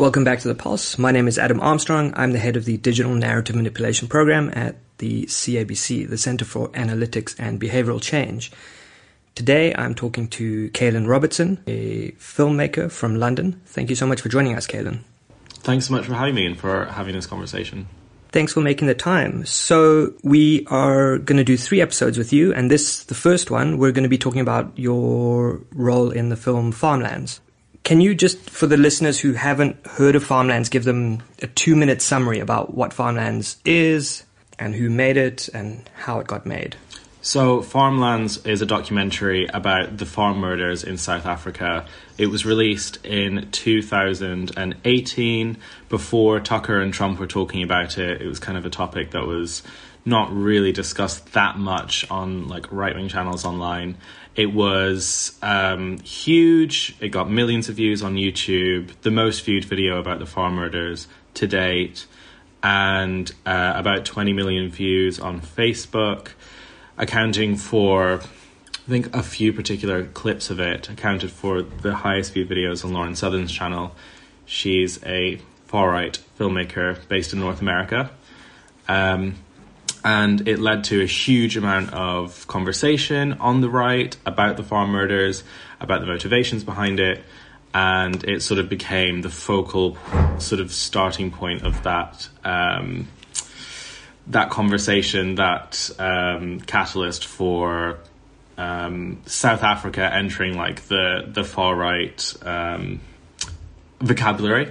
Welcome back to The Pulse. My name is Adam Armstrong. I'm the head of the Digital Narrative Manipulation Program at the CABC, the Center for Analytics and Behavioral Change. Today, I'm talking to Caelan Robertson, a filmmaker from London. Thank you so much for joining us, Caelan. Thanks so much for having me and for having this conversation. Thanks for making the time. So we are going to do 3 episodes with you, and the first one, we're going to be talking about your role in the film Farmlands. Can you just, for the listeners who haven't heard of Farmlands, give them a 2-minute summary about what Farmlands is and who made it and how it got made? So Farmlands is a documentary about the farm murders in South Africa. It was released in 2018. Before Tucker and Trump were talking about it, it was kind of a topic that was not really discussed that much on like right-wing channels online. It was huge. It got millions of views on YouTube, the most viewed video about the farm murders to date, and about 20 million views on Facebook, accounting for, I think, a few particular clips of it accounted for the highest viewed videos on Lauren Southern's channel. She's a far-right filmmaker based in North America. And it led to a huge amount of conversation on the right about the farm murders, about the motivations behind it, and it sort of became the focal sort of starting point of that that conversation, that catalyst for South Africa entering like the far right vocabulary.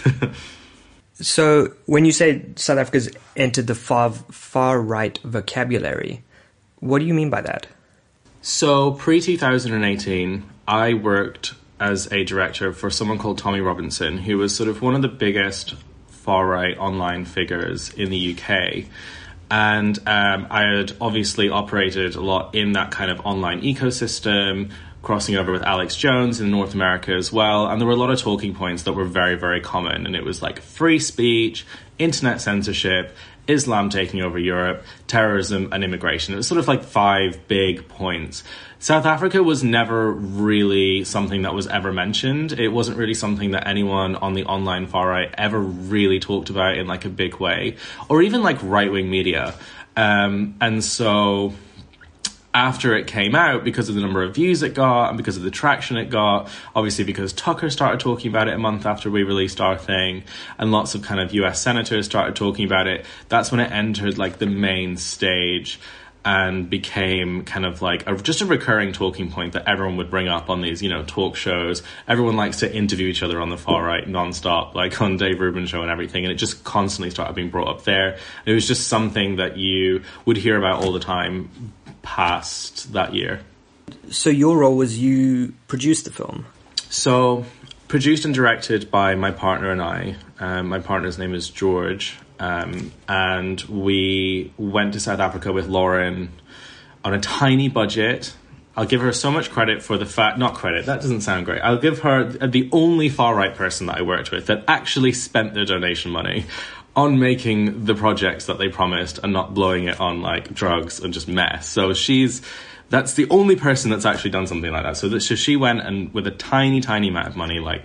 So when you say South Africa's entered the far right vocabulary, what do you mean by that? So pre-2018, I worked as a director for someone called Tommy Robinson, who was sort of one of the biggest far-right online figures in the UK. And I had obviously operated a lot in that kind of online ecosystem, crossing over with Alex Jones in North America as well. And there were a lot of talking points that were very, very common. And it was like free speech, internet censorship, Islam taking over Europe, terrorism and immigration. It was sort of like 5 big points. South Africa was never really something that was ever mentioned. It wasn't really something that anyone on the online far right ever really talked about in like a big way, or even like right-wing media. And so after it came out, because of the number of views it got and because of the traction it got, obviously because Tucker started talking about it a month after we released our thing, and lots of kind of US senators started talking about it, that's when it entered like the main stage and became kind of like just a recurring talking point that everyone would bring up on these, talk shows. Everyone likes to interview each other on the far right nonstop, like on Dave Rubin's show and everything. And it just constantly started being brought up there. And it was just something that you would hear about all the time past that year. So your role was you produced the film? So produced and directed by my partner and I. My partner's name is George. And we went to South Africa with Lauren on a tiny budget. I'll give her so much credit for the fact, not credit, that doesn't sound great. I'll give her the only far-right person that I worked with that actually spent their donation money on making the projects that they promised and not blowing it on like drugs and just mess. So that's the only person that's actually done something like that. So she went and with a tiny, tiny amount of money, like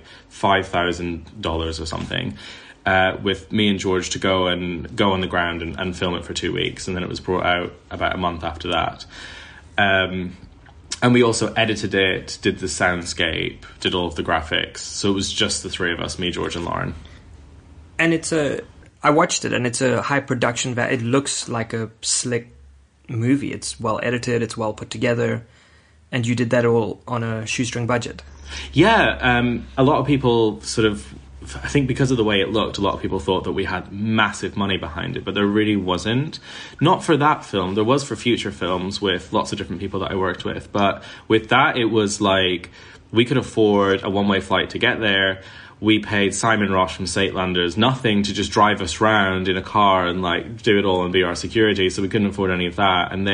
$5,000 or something, with me and George to go on the ground and film it for 2 weeks. And then it was brought out about a month after that. And we also edited it, did the soundscape, did all of the graphics. So it was just the 3 of us, me, George and Lauren. And I watched it and it's a high production value. It looks like a slick movie. It's well edited, it's well put together. And you did that all on a shoestring budget. Yeah, a lot of people I think because of the way it looked, a lot of people thought that we had massive money behind it, but there really wasn't. Not for that film. There was for future films with lots of different people that I worked with. But with that, it was like we could afford a one-way flight to get there. We paid Simon Ross from Statelanders nothing to just drive us around in a car and like do it all and be our security. So we couldn't afford any of that. And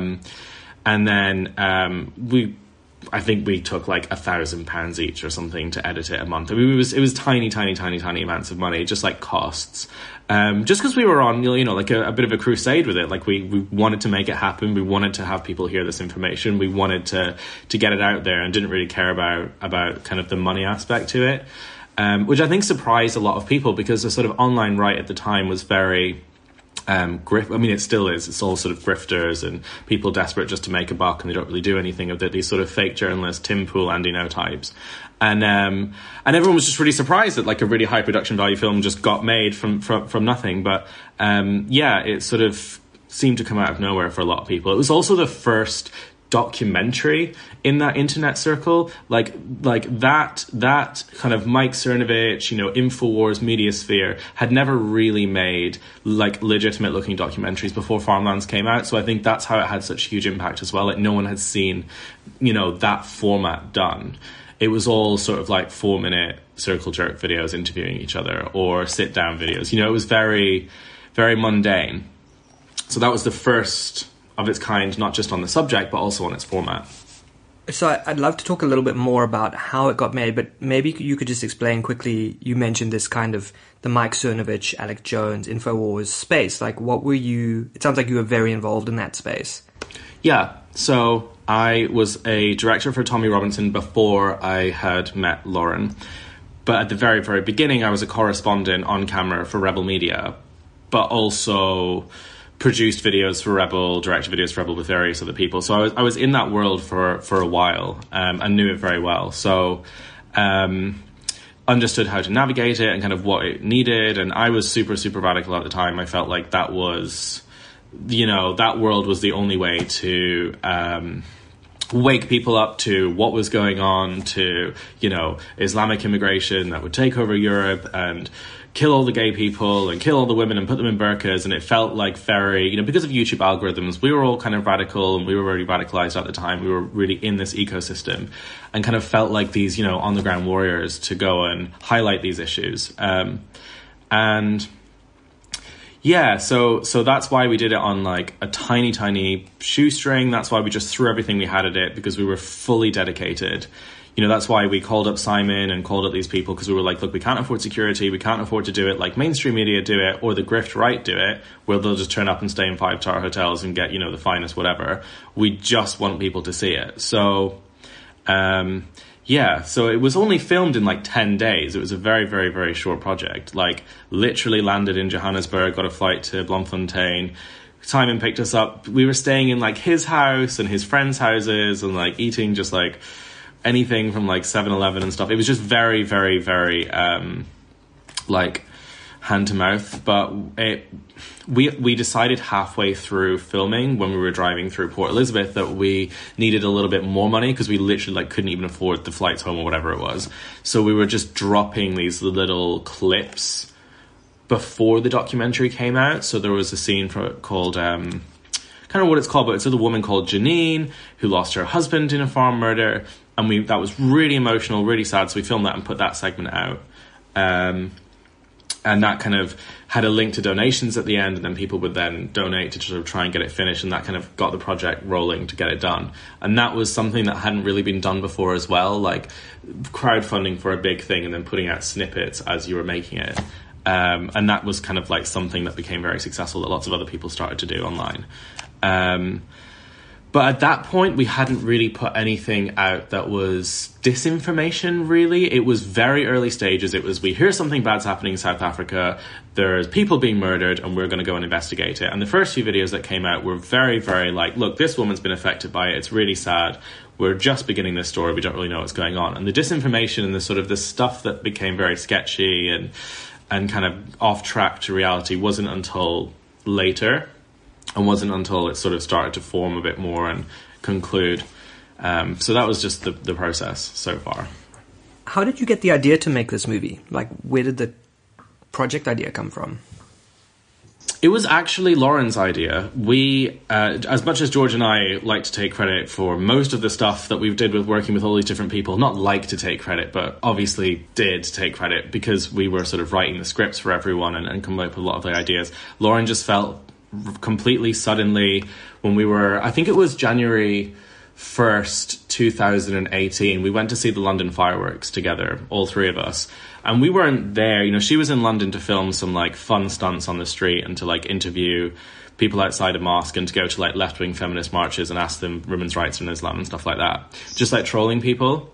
I think we took like £1,000 each or something to edit it a month. I mean, it was tiny, tiny, tiny, tiny amounts of money, just like costs. Just because we were on, like a bit of a crusade with it. Like we wanted to make it happen. We wanted to have people hear this information. We wanted to get it out there and didn't really care about kind of the money aspect to it. which I think surprised a lot of people because the sort of online right at the time was very it still is. It's all sort of grifters and people desperate just to make a buck, and they don't really do anything of it. These sort of fake journalists, Tim Pool, Andy No types, and everyone was just really surprised that like a really high production value film just got made from nothing. But it sort of seemed to come out of nowhere for a lot of people. It was also the first documentary in that internet circle, like that kind of Mike Cernovich, InfoWars media sphere had never really made like legitimate looking documentaries before Farmlands came out. So I think that's how it had such huge impact as well. Like no one had seen, that format done. It was all sort of like 4-minute circle jerk videos interviewing each other or sit down videos. It was very, very mundane. So that was the first of its kind, not just on the subject, but also on its format. So I'd love to talk a little bit more about how it got made, but maybe you could just explain quickly, you mentioned this kind of the Mike Cernovich, Alex Jones, InfoWars space. Like it sounds like you were very involved in that space. Yeah, so I was a director for Tommy Robinson before I had met Lauren. But at the very, very beginning, I was a correspondent on camera for Rebel Media, but also produced videos for Rebel, directed videos for Rebel with various other people. So I was in that world for a while and knew it very well. So understood how to navigate it and kind of what it needed. And I was super, super radical at the time. I felt like that was, that world was the only way to wake people up to what was going on, to, Islamic immigration that would take over Europe and kill all the gay people and kill all the women and put them in burqas. And it felt like very, because of YouTube algorithms, we were all kind of radical and we were already radicalized at the time. We were really in this ecosystem and kind of felt like these, on the ground warriors to go and highlight these issues. So that's why we did it on like a tiny, tiny shoestring. That's why we just threw everything we had at it because we were fully dedicated. That's why we called up Simon and called up these people because we were like, look, we can't afford security. We can't afford to do it like mainstream media do it or the grift right do it, where they'll just turn up and stay in 5-star hotels and get, the finest whatever. We just want people to see it. So, so it was only filmed in like 10 days. It was a very, very, very short project. Like literally landed in Johannesburg, got a flight to Bloemfontein. Simon picked us up. We were staying in like his house and his friends' houses and like eating just like anything from like 7-Eleven and stuff. It was just very, very, very like hand to mouth. But we decided halfway through filming when we were driving through Port Elizabeth that we needed a little bit more money because we literally like couldn't even afford the flights home or whatever it was. So we were just dropping these little clips before the documentary came out. So there was a scene called kind of what it's called, but it's with a woman called Janine who lost her husband in a farm murder. And that was really emotional, really sad. So we filmed that and put that segment out. And that kind of had a link to donations at the end. And then people would then donate to sort of try and get it finished. And that kind of got the project rolling to get it done. And that was something that hadn't really been done before as well. Like crowdfunding for a big thing and then putting out snippets as you were making it. And that was kind of like something that became very successful that lots of other people started to do online. But at that point, we hadn't really put anything out that was disinformation, really. It was very early stages. It was, we hear something bad's happening in South Africa, there's people being murdered, and we're going to go and investigate it. And the first few videos that came out were very, very like, look, this woman's been affected by it. It's really sad. We're just beginning this story. We don't really know what's going on. And the disinformation and the sort of the stuff that became very sketchy and kind of off track to reality wasn't until later. And wasn't until it sort of started to form a bit more and conclude. So that was just the process so far. How did you get the idea to make this movie? Like, where did the project idea come from? It was actually Lauren's idea. We, as much as George and I like to take credit for most of the stuff that we've did with working with all these different people, not like to take credit, but obviously did take credit because we were sort of writing the scripts for everyone and coming up with a lot of the ideas. Lauren just felt completely suddenly when we were, I think it was January 1st, 2018, we went to see the London fireworks together, all three of us. And we weren't there, she was in London to film some like fun stunts on the street and to like interview people outside a mosque and to go to like left-wing feminist marches and ask them women's rights in Islam and stuff like that. Just like trolling people.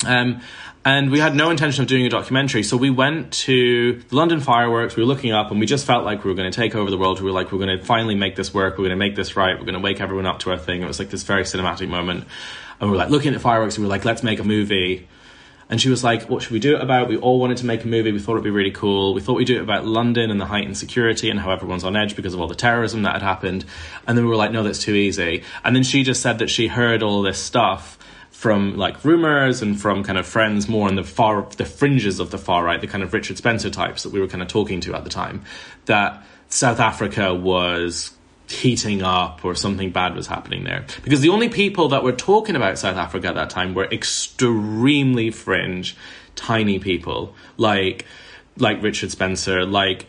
And we had no intention of doing a documentary. So we went to the London fireworks. We were looking up and we just felt like we were going to take over the world. We were like, we're going to finally make this work. We're going to make this right. We're going to wake everyone up to our thing. It was like this very cinematic moment. And we were like looking at the fireworks. And we were like, let's make a movie. And she was like, what should we do it about? We all wanted to make a movie. We thought it'd be really cool. We thought we'd do it about London and the heightened security and how everyone's on edge because of all the terrorism that had happened. And then we were like, no, that's too easy. And then she just said that she heard all this stuff from like rumors and from kind of friends more on the fringes of the far right, the kind of Richard Spencer types that we were kind of talking to at the time, that South Africa was heating up or something bad was happening there. Because the only people that were talking about South Africa at that time were extremely fringe, tiny people like Richard Spencer, like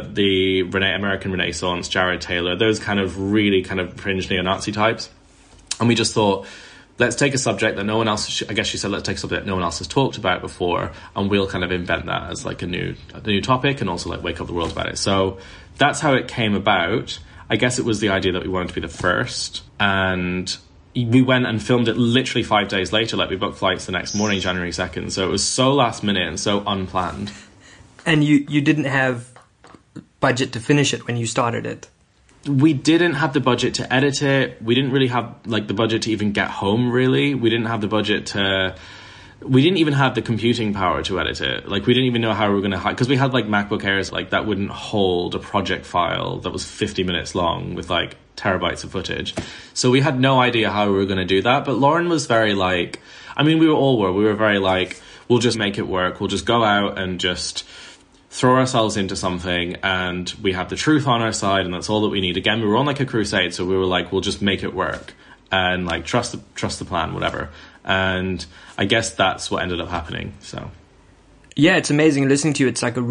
the American Renaissance, Jared Taylor, those kind of really kind of fringe neo-Nazi types. And we just thought, let's take a subject that no one else, I guess she said, let's take a subject that no one else has talked about before, and we'll kind of invent that as like a new topic and also like wake up the world about it. So that's how it came about. I guess it was the idea that we wanted to be the first, and we went and filmed it literally 5 days later. Like we booked flights the next morning, January 2nd. So it was so last minute and so unplanned. And you didn't have budget to finish it when you started it? We didn't have the budget to edit it. We didn't really have like the budget to even get home, really. We didn't have the budget to... We didn't even have the computing power to edit it. Like, we didn't even know how we were going to... Because we had, like, MacBook Airs, like, that wouldn't hold a project file that was 50 minutes long with, like, terabytes of footage. So we had no idea how we were going to do that. But Lauren was very, like... I mean, we were very, like, we'll just make it work. We'll just go out and just throw ourselves into something, and we have the truth on our side, and that's all that we need. Again, we were on, like, a crusade, so we were like, we'll just make it work. And, like, trust the plan, whatever. And I guess that's what ended up happening. So, yeah, it's amazing listening to you. It's like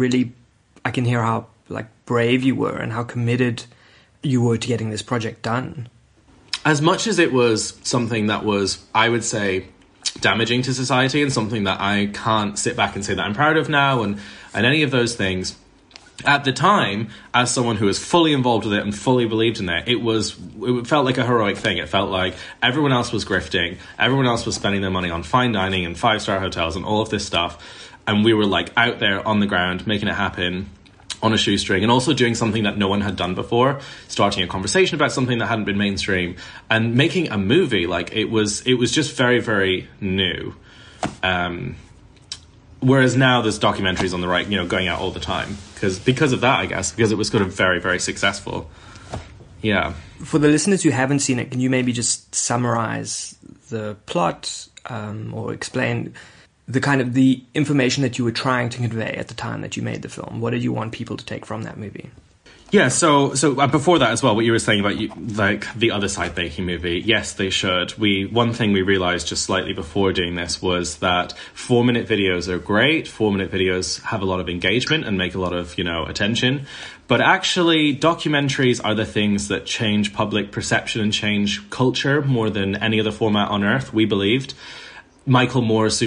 I can hear how like brave you were and how committed you were to getting this project done. As much as it was something that was, I would say, damaging to society and something that I can't sit back and say that I'm proud of now and any of those things. At the time, as someone who was fully involved with it and fully believed in it, it felt like a heroic thing. It felt like everyone else was grifting, everyone else was spending their money on fine dining and 5-star hotels and all of this stuff, and we were like out there on the ground making it happen on a shoestring, and also doing something that no one had done before, starting a conversation about something that hadn't been mainstream, and making a movie. Like it was just very, very new. Whereas now there's documentaries on the right, going out all the time because of that, I guess, because it was sort of very, very successful. Yeah. For the listeners who haven't seen it, can you maybe just summarize the plot or explain the kind of the information that you were trying to convey at the time that you made the film? What did you want people to take from that movie? Yeah, so before that as well, what you were saying about like the Other Side baking movie, yes, they should. One thing we realized just slightly before doing this was that 4-minute videos are great. 4-minute videos have a lot of engagement and make a lot of, attention. But actually, documentaries are the things that change public perception and change culture more than any other format on earth, we believed. Michael Moore's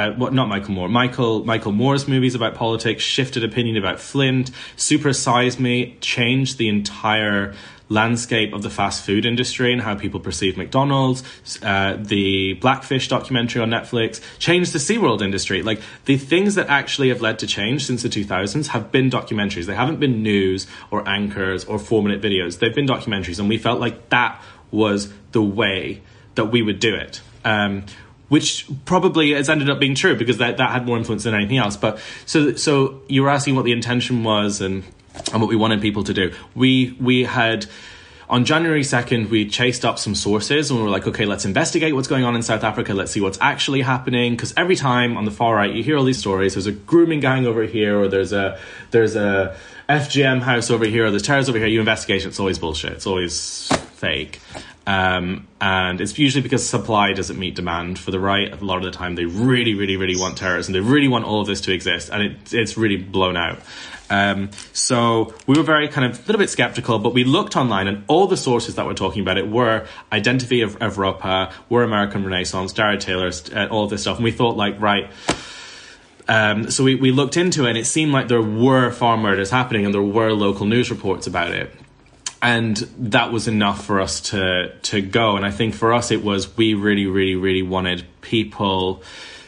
movies about politics shifted opinion about Flint. Super Size Me changed the entire landscape of the fast food industry and how people perceive McDonald's. The Blackfish documentary on Netflix changed the SeaWorld industry. Like, the things that actually have led to change since the 2000s have been documentaries. They haven't been news or anchors or 4-minute videos. They've been documentaries, and we felt like that was the way that we would do it. Which probably has ended up being true because that had more influence than anything else. But so you were asking what the intention was and what we wanted people to do. We had, on January 2nd, we chased up some sources and we were like, okay, let's investigate what's going on in South Africa. Let's see what's actually happening. Because every time on the far right, you hear all these stories. There's a grooming gang over here, or there's a FGM house over here, or there's terrorists over here. You investigate it. It's always bullshit. It's always fake. And it's usually because supply doesn't meet demand for the right. A lot of the time they really, really, really want terrorism. They really want all of this to exist, and it's really blown out. So we were very kind of a little bit skeptical, but we looked online, and all the sources that were talking about it were Identity of Europa, were American Renaissance, Jared Taylor, all of this stuff. And we thought, like, right. So we looked into it, and it seemed like there were farm murders happening, and there were local news reports about it. And that was enough for us to go. And I think for us it was, we really, really, really wanted people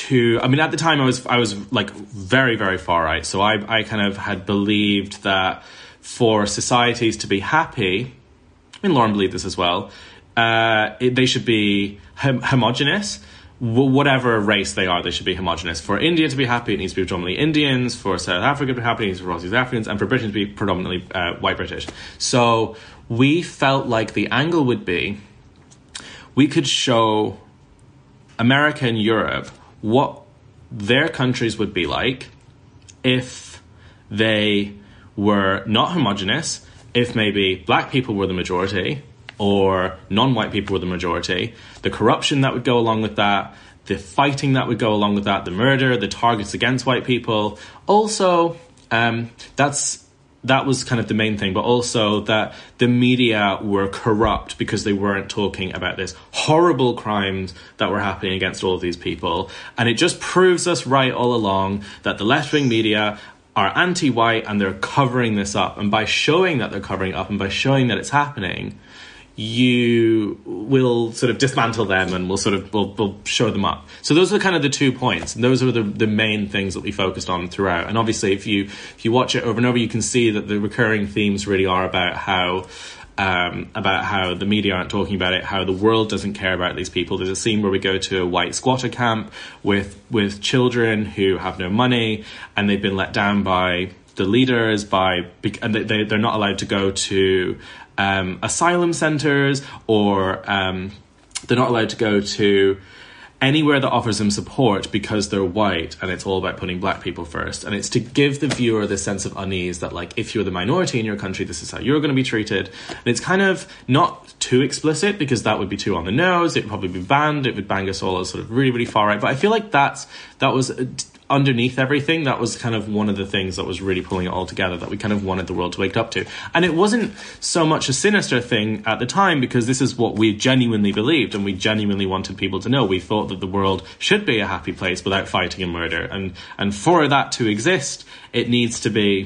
I mean, at the time I was like very, very far right. So I kind of had believed that for societies to be happy, I mean, Lauren believed this as well, they should be homogenous. Whatever race they are, they should be homogenous. For India to be happy, it needs to be predominantly Indians. For South Africa to be happy, it needs to be predominantly Africans. And for Britain to be predominantly white British. So we felt like the angle would be, we could show America and Europe what their countries would be like if they were not homogenous, if maybe black people were the majority or non-white people were the majority, the corruption that would go along with that, the fighting that would go along with that, the murder, the targets against white people. Also, that was kind of the main thing, but also that the media were corrupt because they weren't talking about this horrible crimes that were happening against all of these people. And it just proves us right all along that the left-wing media are anti-white and they're covering this up. And by showing that they're covering it up and by showing that it's happening, you will sort of dismantle them and we'll show them up. So those are kind of the 2 points. And those are the main things that we focused on throughout. And obviously, if you watch it over and over, you can see that the recurring themes really are about how the media aren't talking about it, how the world doesn't care about these people. There's a scene where we go to a white squatter camp with children who have no money and they've been let down by the leaders and they're not allowed to go to asylum centers or they're not allowed to go to anywhere that offers them support because they're white, and it's all about putting black people first. And it's to give the viewer this sense of unease that, like, if you're the minority in your country, this is how you're going to be treated. And it's kind of not too explicit because that would be too on the nose. It would probably be banned. It would bang us all as sort of really, really far right. But I feel like that was underneath everything, that was kind of one of the things that was really pulling it all together, that we kind of wanted the world to wake up to. And it wasn't so much a sinister thing at the time, because this is what we genuinely believed and we genuinely wanted people to know. We thought that the world should be a happy place without fighting and murder. And for that to exist, it needs to be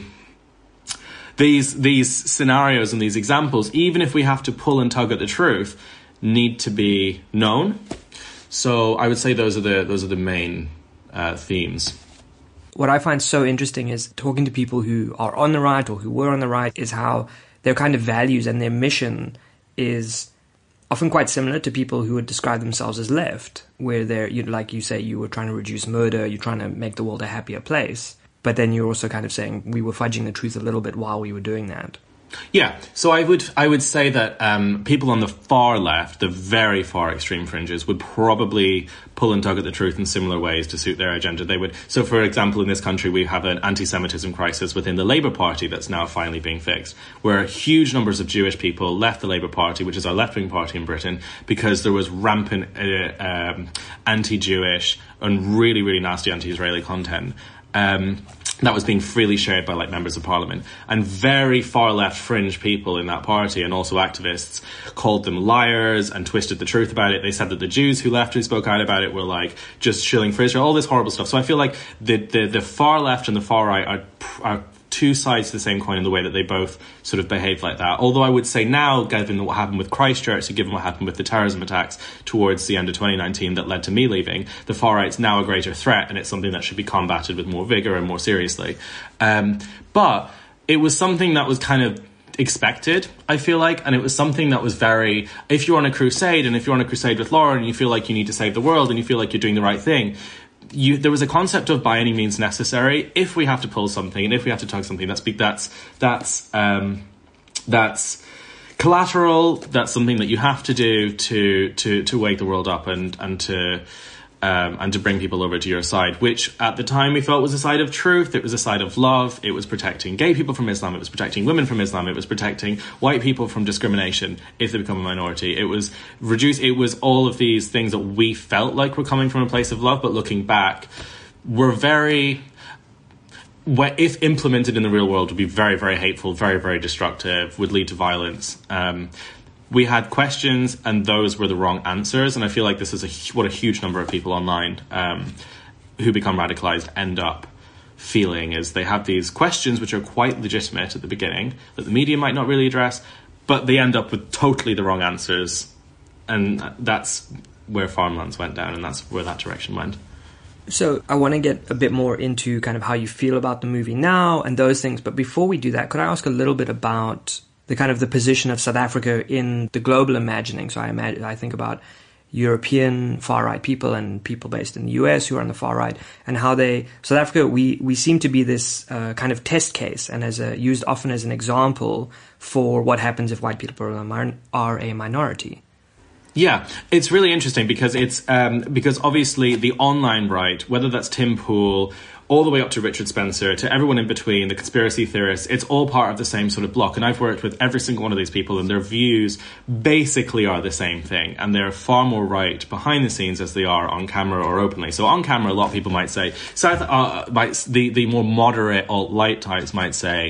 these scenarios and these examples, even if we have to pull and tug at the truth, need to be known. So I would say those are the main themes. What I find so interesting is talking to people who are on the right or who were on the right is how their kind of values and their mission is often quite similar to people who would describe themselves as left, where they're, like you say, you were trying to reduce murder, you're trying to make the world a happier place. But then you're also kind of saying we were fudging the truth a little bit while we were doing that. Yeah, so I would say that people on the far left, the very far extreme fringes, would probably pull and tug at the truth in similar ways to suit their agenda. They would. So, for example, in this country, we have an anti-Semitism crisis within the Labour Party that's now finally being fixed, where huge numbers of Jewish people left the Labour Party, which is our left-wing party in Britain, because there was rampant anti-Jewish and really, really nasty anti-Israeli content. That was being freely shared by like members of parliament, and very far left fringe people in that party and also activists called them liars and twisted the truth about it. They said that the Jews who left, who spoke out about it, were like just shilling for Israel, all this horrible stuff. So I feel like the far left and the far right are two sides to the same coin in the way that they both sort of behave like that. Although I would say now, given what happened with Christchurch, given what happened with the terrorism attacks towards the end of 2019 that led to me leaving, the far right's now a greater threat, and it's something that should be combated with more vigour and more seriously. But it was something that was kind of expected, I feel like, and it was something that was very, if you're on a crusade, and if you're on a crusade with Lauren and you feel like you need to save the world and you feel like you're doing the right thing, there was a concept of by any means necessary. If we have to pull something and if we have to tug something, that's collateral. That's something that you have to do to wake the world up and to bring people over to your side, which at the time we felt was a side of truth. It was a side of love. It was protecting gay people from Islam. It was protecting women from Islam. It was protecting white people from discrimination if they become a minority. It was all of these things that we felt like were coming from a place of love, but looking back, were very, if implemented in the real world, would be very, very hateful, very, very destructive, would lead to violence. We had questions, and those were the wrong answers. And I feel like this is what a huge number of people online who become radicalized end up feeling, is they have these questions which are quite legitimate at the beginning that the media might not really address, but they end up with totally the wrong answers. And that's where Farmlands went down, and that's where that direction went. So I want to get a bit more into kind of how you feel about the movie now and those things. But before we do that, could I ask a little bit about the kind of the position of South Africa in the global imagining? So I think about European far-right people and people based in the US who are on the far right, and how South Africa, we seem to be this kind of test case and used often as an example for what happens if white people are a minority. Yeah, it's really interesting because because obviously the online right, whether that's Tim Pool, all the way up to Richard Spencer, to everyone in between, the conspiracy theorists, it's all part of the same sort of block. And I've worked with every single one of these people, and their views basically are the same thing. And they're far more right behind the scenes as they are on camera or openly. So on camera, a lot of people might say, the more moderate alt-light types might say,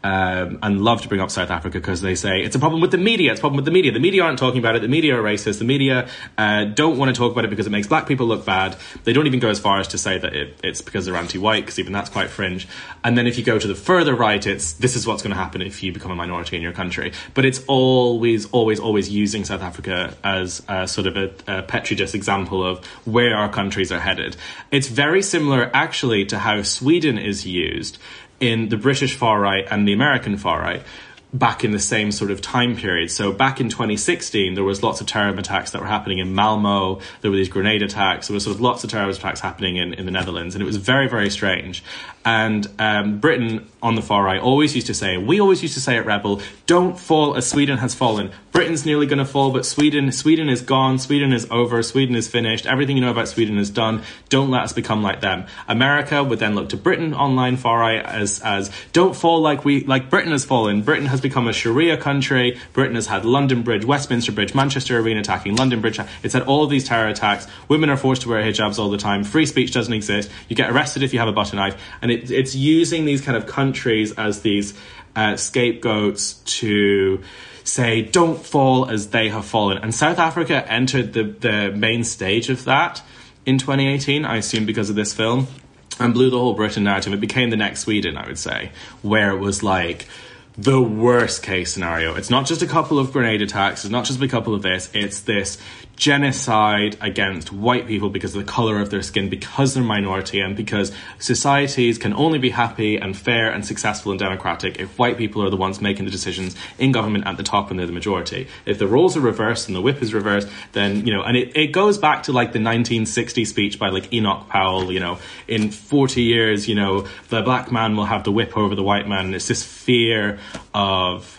and love to bring up South Africa because they say it's a problem with the media. It's a problem with the media. The media aren't talking about it. The media are racist. The media don't want to talk about it because it makes black people look bad. They don't even go as far as to say that it's because they're anti-white, because even that's quite fringe. And then if you go to the further right, this is what's going to happen if you become a minority in your country. But it's always using South Africa as sort of a petri dish example of where our countries are headed. It's very similar actually to how Sweden is used in the British far right and the American far right back in the same sort of time period. So back in 2016, there was lots of terror attacks that were happening in Malmo. There were these grenade attacks. There was sort of lots of terrorist attacks happening in the Netherlands. And it was very, very strange. And Britain on the far right always used to say at Rebel, don't fall as Sweden has fallen. Britain's nearly going to fall, but Sweden is gone. Sweden is over. Sweden is finished. Everything you know about Sweden is done. Don't let us become like them. America would then look to Britain online far right as don't fall like Britain has fallen. Britain has become a Sharia country. Britain has had London Bridge, Westminster Bridge, Manchester Arena attacking, London Bridge. It's had all of these terror attacks. Women are forced to wear hijabs all the time. Free speech doesn't exist. You get arrested if you have a butter knife. And it's using these kind of countries as these scapegoats to say, don't fall as they have fallen. And South Africa entered the main stage of that in 2018, I assume because of this film, and blew the whole Britain narrative. It became the next Sweden, I would say, where it was like the worst case scenario. It's not just a couple of grenade attacks. It's not just a couple of this. It's this genocide against white people because of the colour of their skin, because they're minority, and because societies can only be happy and fair and successful and democratic if white people are the ones making the decisions in government at the top and they're the majority. If the roles are reversed and the whip is reversed, then, and it goes back to like the 1960 speech by like Enoch Powell, in 40 years, the black man will have the whip over the white man. And it's this fear of,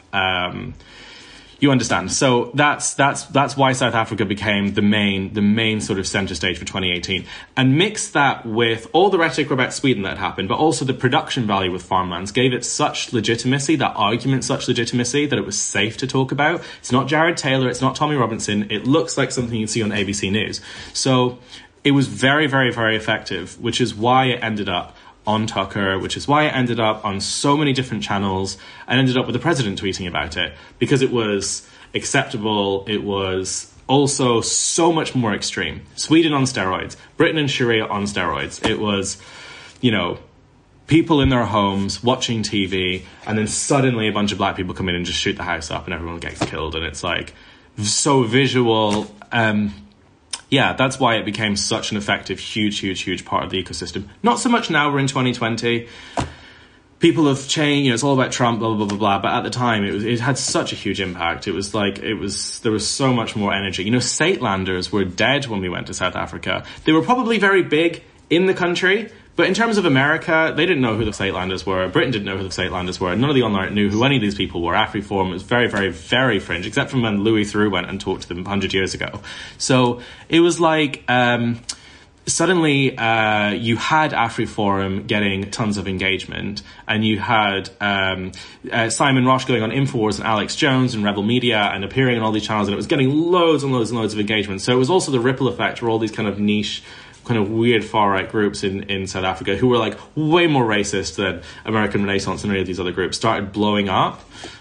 you understand. So that's why South Africa became the main sort of center stage for 2018. And mix that with all the rhetoric about Sweden that had happened, but also the production value with farmlands gave it such legitimacy, that argument such legitimacy, that it was safe to talk about. It's not Jared Taylor, it's not Tommy Robinson. It looks like something you'd see on ABC News. So it was very, very, very effective, which is why it ended up on Tucker, which is why it ended up on so many different channels and ended up with the president tweeting about it, because it was acceptable. It was also so much more extreme. Sweden on steroids, Britain and Sharia on steroids. It was, people in their homes watching TV, and then suddenly a bunch of black people come in and just shoot the house up and everyone gets killed. And it's like so visual. Yeah, that's why it became such an effective, huge, huge, huge part of the ecosystem. Not so much now, we're in 2020. People have changed, it's all about Trump, blah, blah, blah, blah, blah. But at the time, it had such a huge impact. There was so much more energy. Statelanders were dead when we went to South Africa. They were probably very big in the country, but in terms of America, they didn't know who the Statelanders were. Britain didn't know who the Statelanders were. None of the online knew who any of these people were. AfriForum was very, very, very fringe, except from when Louis Theroux went and talked to them 100 years ago. So it was like, suddenly you had AfriForum getting tons of engagement, and you had Simon Roche going on InfoWars and Alex Jones and Rebel Media and appearing on all these channels, and it was getting loads and loads and loads of engagement. So it was also the ripple effect where all these kind of niche, kind of weird far-right groups in South Africa, who were like way more racist than American Renaissance and any of these other groups, started blowing up.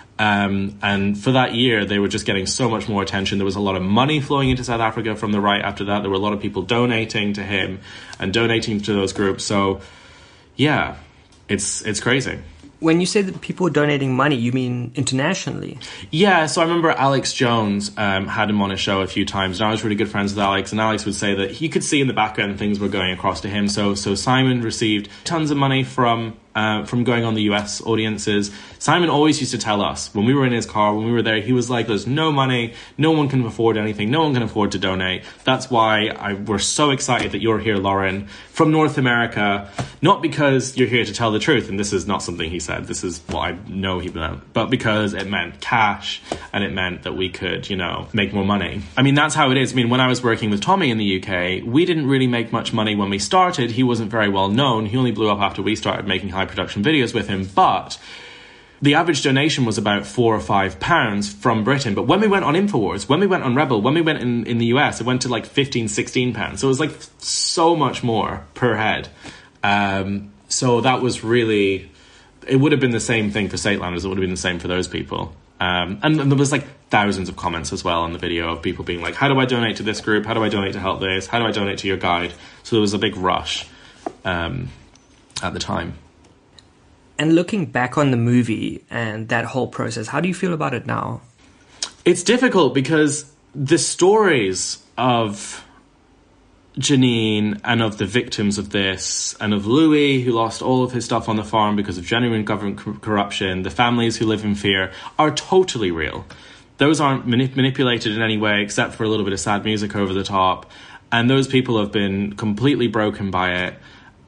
And for that year, they were just getting so much more attention. There was a lot of money flowing into South Africa from the right after that. There were a lot of people donating to him and donating to those groups. So, yeah, it's crazy. when you say that people are donating money, you mean internationally? Yeah, so I remember Alex Jones had him on a show a few times, and I was really good friends with Alex, and Alex would say that he could see in the background things were going across to him. So Simon received tons of money from going on the US audiences. Simon always used to tell us, when we were in his car, when we were there, he was like, there's no money, no one can afford anything, no one can afford to donate. That's why we're so excited that you're here, Lauren, from North America, not because you're here to tell the truth, and this is not something he said, this is what I know he meant, but because it meant cash, and it meant that we could, make more money. I mean, that's how it is. I mean, when I was working with Tommy in the UK, we didn't really make much money when we started. He wasn't very well known. He only blew up after we started making high production videos with him, but the average donation was about £4 or £5 from Britain. But when we went on InfoWars, when we went on Rebel, when we went in the US, it went to like £15, £16. So it was like so much more per head. So that was really, it would have been the same thing for Satelanders. It would have been the same for those people. And there was like thousands of comments as well on the video of people being like, how do I donate to this group? How do I donate to help this? How do I donate to your guide? So there was a big rush at the time. And looking back on the movie and that whole process, how do you feel about it now? It's difficult because the stories of Janine and of the victims of this and of Louis, who lost all of his stuff on the farm because of genuine government corruption, the families who live in fear, are totally real. Those aren't manipulated in any way except for a little bit of sad music over the top. And those people have been completely broken by it.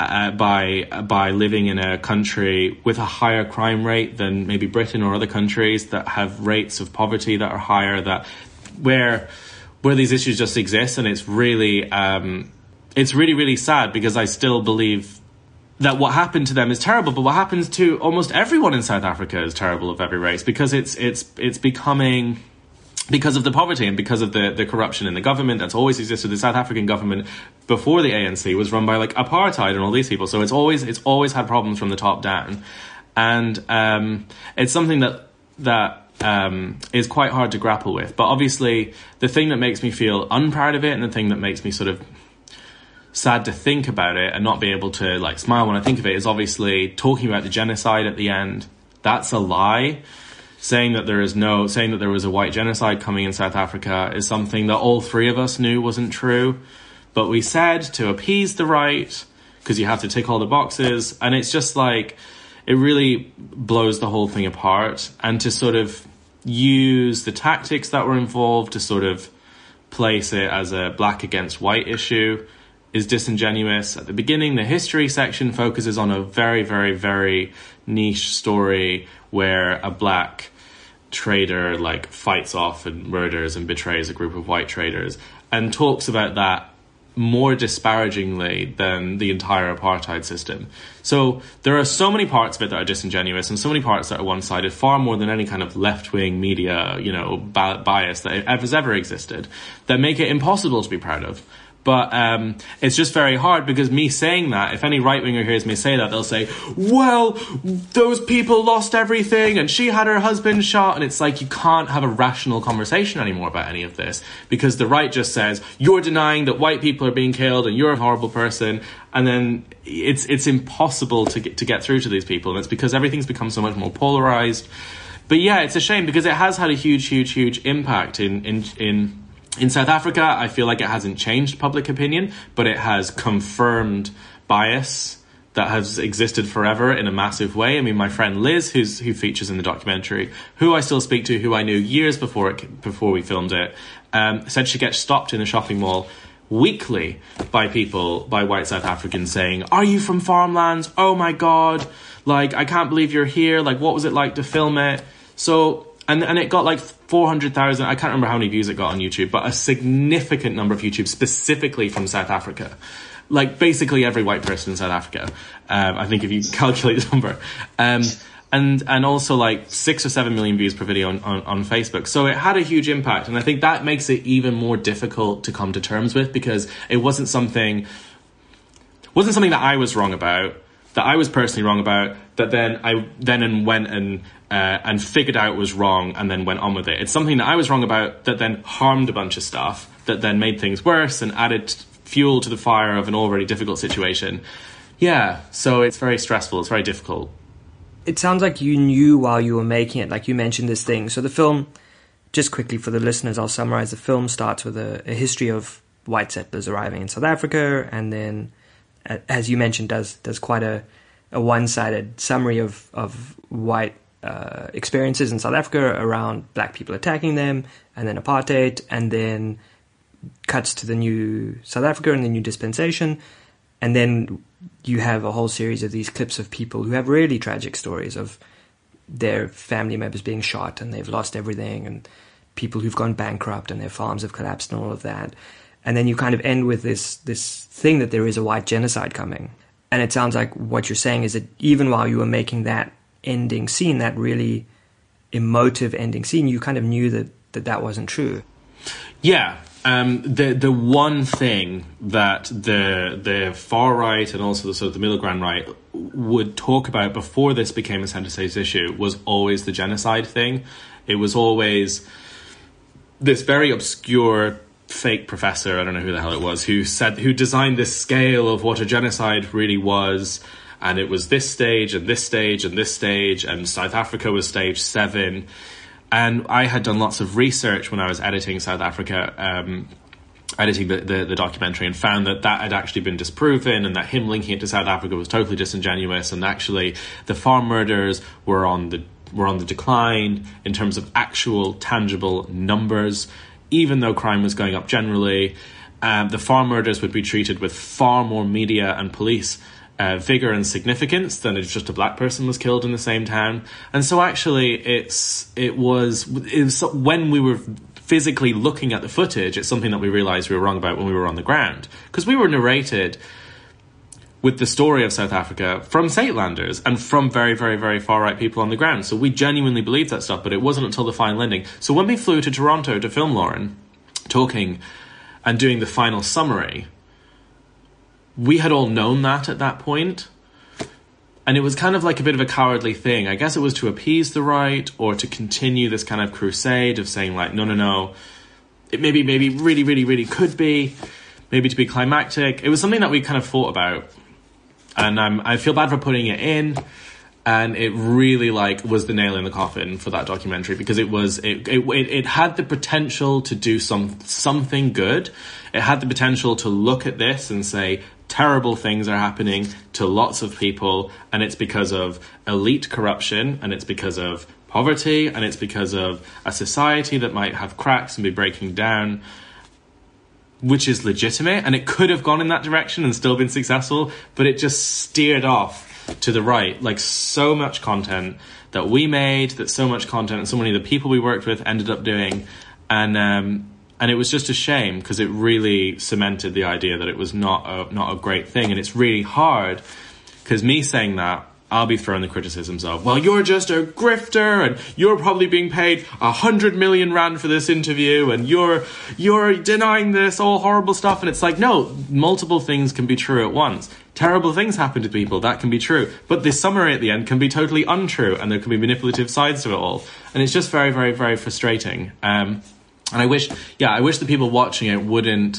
By living in a country with a higher crime rate than maybe Britain or other countries that have rates of poverty that are higher, that where these issues just exist. And it's really really sad, because I still believe that what happened to them is terrible, but what happens to almost everyone in South Africa is terrible of every race, because it's becoming, because of the poverty and because of the corruption in the government that's always existed. The South African government before the ANC was run by like apartheid and all these people. So it's always had problems from the top down. And it's something that is quite hard to grapple with. But obviously the thing that makes me feel unproud of it, and the thing that makes me sort of sad to think about it and not be able to like smile when I think of it, is obviously talking about the genocide at the end. That's a lie. Saying that there was a white genocide coming in South Africa is something that all three of us knew wasn't true. But we said to appease the right, because you have to tick all the boxes. And it's just like, it really blows the whole thing apart. And to sort of use the tactics that were involved to sort of place it as a black against white issue is disingenuous. At the beginning, the history section focuses on a very, very, very niche story where a black trader like fights off and murders and betrays a group of white traders, and talks about that more disparagingly than the entire apartheid system. So there are so many parts of it that are disingenuous, and so many parts that are one-sided, far more than any kind of left-wing media, bias that has ever existed, that make it impossible to be proud of. But it's just very hard, because me saying that, if any right-winger hears me say that, they'll say, well, those people lost everything and she had her husband shot. And it's like, you can't have a rational conversation anymore about any of this, because the right just says, you're denying that white people are being killed and you're a horrible person. And then it's impossible to get through to these people. And it's because everything's become so much more polarized. But yeah, it's a shame, because it has had a huge, huge, huge impact in South Africa. I feel like it hasn't changed public opinion, but it has confirmed bias that has existed forever in a massive way. I mean, my friend Liz, who features in the documentary, who I still speak to, who I knew years before we filmed it, said she gets stopped in a shopping mall weekly by white South Africans saying, are you from farmlands? Oh my God. Like, I can't believe you're here. Like, what was it like to film it? So, and it got like 400,000, I can't remember how many views it got on YouTube, but a significant number of YouTube specifically from South Africa. Like basically every white person in South Africa. I think if you calculate the number. And also like 6 or 7 million views per video on Facebook. So it had a huge impact. And I think that makes it even more difficult to come to terms with, because it wasn't something that I was wrong about, that I was personally wrong about, that then I went and figured out was wrong and then went on with it. It's something that I was wrong about that then harmed a bunch of stuff, that then made things worse and added fuel to the fire of an already difficult situation. Yeah, so it's very stressful. It's very difficult. it sounds like you knew while you were making it, like you mentioned this thing. So the film, just quickly for the listeners, I'll summarize. The film starts with a history of white settlers arriving in South Africa, and then, as you mentioned, does quite a one-sided summary of white experiences in South Africa around black people attacking them, and then apartheid, and then cuts to the new South Africa and the new dispensation, and then you have a whole series of these clips of people who have really tragic stories of their family members being shot and they've lost everything, and people who've gone bankrupt and their farms have collapsed and all of that. And then you kind of end with this thing that there is a white genocide coming. And it sounds like what you're saying is that even while you were making that ending scene, that really emotive ending scene, you kind of knew that wasn't true. Yeah. The one thing that the far right and also the sort of the middle ground right would talk about before this became a centre stage issue was always the genocide thing. It was always this very obscure fake professor, I don't know who the hell it was, who designed this scale of what a genocide really was, and it was this stage and this stage and this stage, and South Africa was stage 7. And I had done lots of research when I was editing South Africa, editing the documentary, and found that had actually been disproven, and that him linking it to South Africa was totally disingenuous, and actually the farm murders were on the decline in terms of actual tangible numbers. Even though crime was going up generally, the farm murders would be treated with far more media and police vigour and significance than if just a black person was killed in the same town. And so actually it was when we were physically looking at the footage, it's something that we realised we were wrong about when we were on the ground. Because we were narrated with the story of South Africa from Saintlanders and from very, very, very far-right people on the ground. So we genuinely believed that stuff, but it wasn't until the final ending. So when we flew to Toronto to film Lauren, talking and doing the final summary, we had all known that at that point. And it was kind of like a bit of a cowardly thing. I guess it was to appease the right or to continue this kind of crusade of saying like, no, it maybe really, really, really could be, maybe to be climactic. It was something that we kind of thought about. And I feel bad for putting it in, and it really was the nail in the coffin for that documentary, because it had the potential to do something good. It had the potential to look at this and say terrible things are happening to lots of people, and it's because of elite corruption, and it's because of poverty, and it's because of a society that might have cracks and be breaking down, which is legitimate, and it could have gone in that direction and still been successful, but it just steered off to the right. Like, so much content that we made, that so much content and so many of the people we worked with ended up doing, and it was just a shame, because it really cemented the idea that it was not a great thing. And it's really hard, because me saying that, I'll be throwing the criticisms of, well, you're just a grifter, and you're probably being paid 100 million rand for this interview, and you're denying this all horrible stuff. And it's like, no, multiple things can be true at once. Terrible things happen to people, that can be true. But the summary at the end can be totally untrue, and there can be manipulative sides to it all. And it's just very, very, very frustrating. And I wish the people watching it wouldn't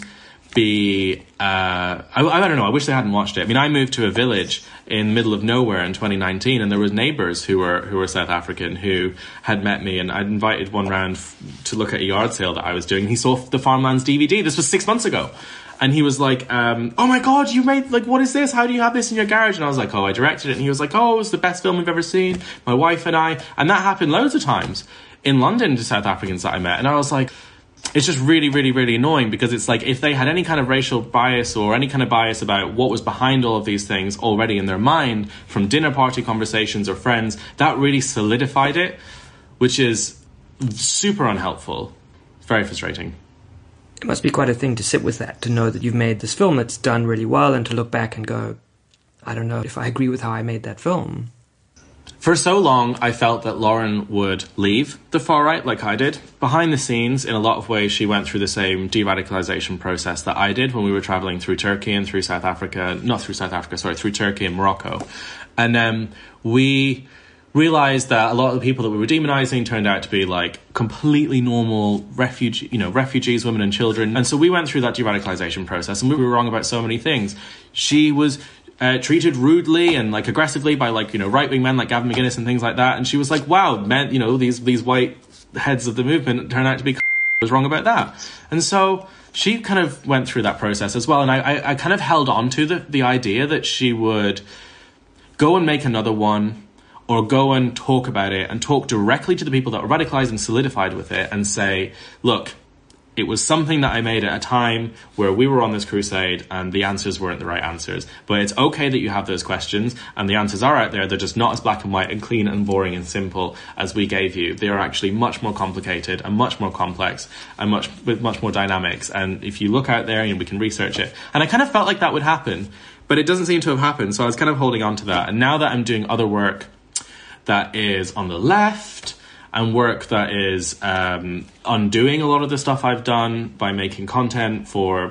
be I don't know, I wish they hadn't watched it. I mean, I moved to a village in the middle of nowhere in 2019, and there was neighbours who were South African who had met me, and I'd invited one round to look at a yard sale that I was doing. He saw the Farmlands DVD. This was 6 months ago. And he was like, oh my God, you made, what is this? How do you have this in your garage? And I was like, oh, I directed it. And he was like, oh, it was the best film we've ever seen, my wife and I. And that happened loads of times in London to South Africans that I met. And I was like, it's just really, really, really annoying, because it's like, if they had any kind of racial bias or any kind of bias about what was behind all of these things already in their mind from dinner party conversations or friends, that really solidified it, which is super unhelpful. Very frustrating. It must be quite a thing to sit with that, to know that you've made this film that's done really well, and to look back and go, I don't know if I agree with how I made that film. For so long, I felt that Lauren would leave the far right like I did. Behind the scenes, in a lot of ways, she went through the same de-radicalization process that I did when we were traveling through Turkey and through South Africa. Not through South Africa, sorry, through Turkey and Morocco. And we realized that a lot of the people that we were demonizing turned out to be like completely normal refugees, women and children. And so we went through that de-radicalization process, and we were wrong about so many things. She was treated rudely and like aggressively by like, you know, right-wing men like Gavin McGuinness and things like that. And she was like, wow, men, you know, these white heads of the movement turn out to be was wrong about that. And so she kind of went through that process as well. And I kind of held on to the idea that she would go and make another one, or go and talk about it and talk directly to the people that were radicalized and solidified with it and say, look, it was something that I made at a time where we were on this crusade and the answers weren't the right answers. But it's okay that you have those questions and the answers are out there. They're just not as black and white and clean and boring and simple as we gave you. They are actually much more complicated and much more complex and with much more dynamics. And if you look out there, we can research it. And I kind of felt like that would happen, but it doesn't seem to have happened. So I was kind of holding on to that. And now that I'm doing other work that is on the left, and work that is undoing a lot of the stuff I've done by making content for,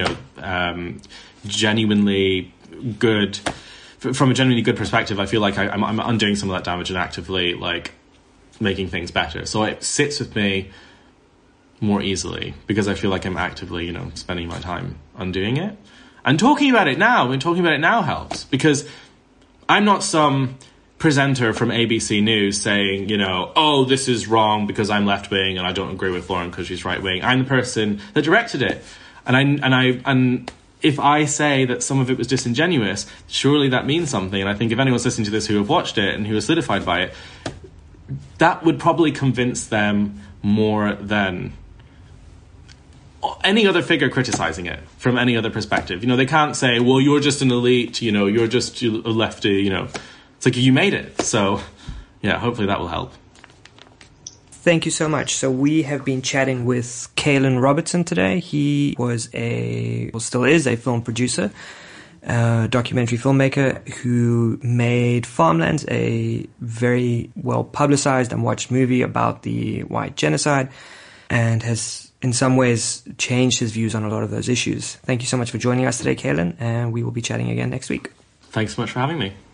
genuinely good, from a genuinely good perspective. I feel like I'm undoing some of that damage and actively like making things better. So it sits with me more easily because I feel like I'm actively, spending my time undoing it. And talking about it now helps, because I'm not some presenter from ABC News saying, oh, this is wrong because I'm left-wing and I don't agree with Lauren because she's right-wing. I'm the person that directed it. And if I say that some of it was disingenuous, surely that means something. And I think if anyone's listening to this who have watched it and who are solidified by it, that would probably convince them more than any other figure criticizing it from any other perspective. They can't say, well, you're just an elite, you're just a lefty, It's like you made it. So, yeah, hopefully that will help. Thank you so much. So we have been chatting with Caelan Robertson today. He was still is a film producer, documentary filmmaker who made Farmlands, a very well publicized and watched movie about the white genocide, and has in some ways changed his views on a lot of those issues. Thank you so much for joining us today, Caelan, and we will be chatting again next week. Thanks so much for having me.